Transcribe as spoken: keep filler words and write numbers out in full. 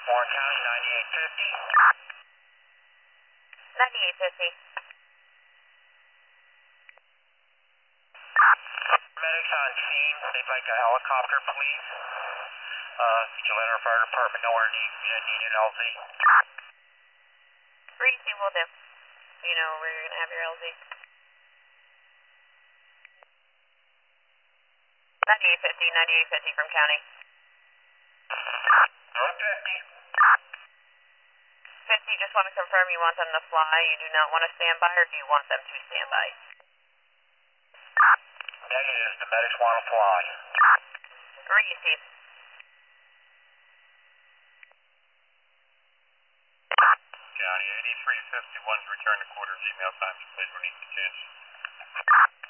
Warren County, ninety-eight fifty. ninety-eight fifty. Medics on scene. They'd like a helicopter, please. Uh, could you let our fire department know where need, you need an L Z? Reese, will do. You know where you're going to have your L Z. ninety-eight fifty, ninety-eight fifty from county. one fifty. fifty, just want to confirm you want them to fly. You do not want to stand by, or do you want them to stand by? Negative. The medics want to fly. Receive. County, eighty-three fifty-one's return to quarters. Email times, please, when you can change.